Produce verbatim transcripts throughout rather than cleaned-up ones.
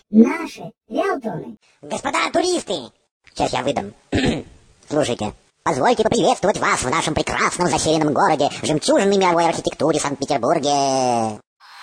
наши риэлторы. Господа туристы! Сейчас я выдам. Слушайте. Позвольте поприветствовать вас в нашем прекрасном заселенном городе, жемчужиной мировой архитектуре Санкт-Петербурге.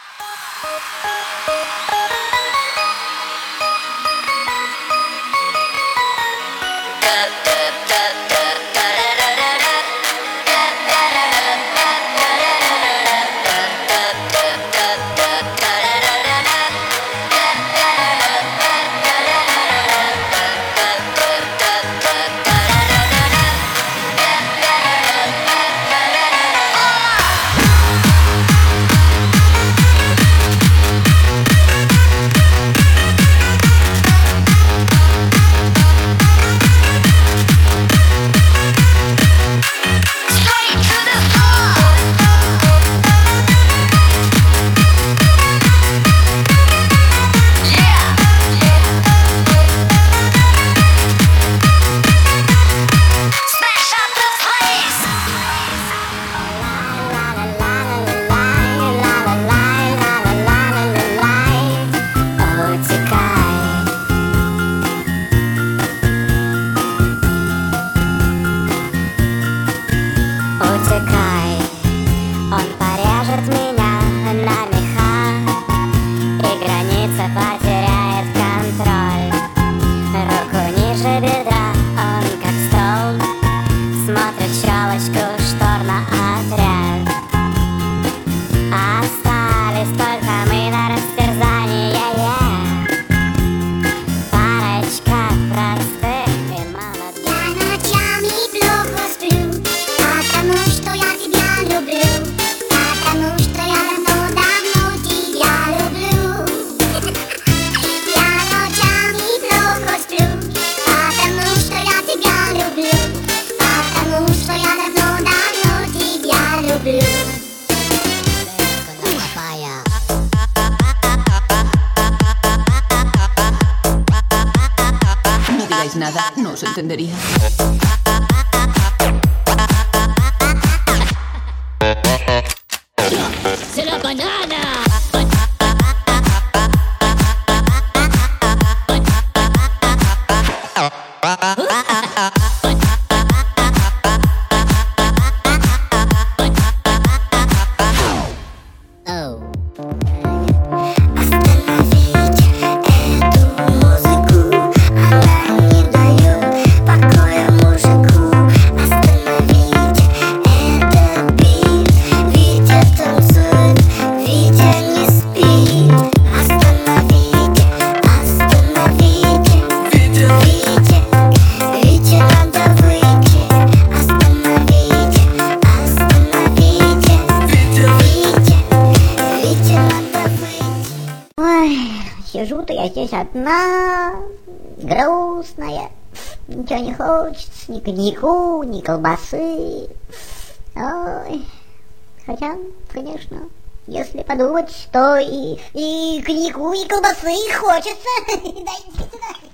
Nada, no se entendería. ¡Se la banana! Сижу-то я здесь одна, грустная, ничего не хочется, ни коньяку, ни колбасы. Ой, хотя, конечно, если подумать, то и, и коньяку, и колбасы хочется. Дайте сюда.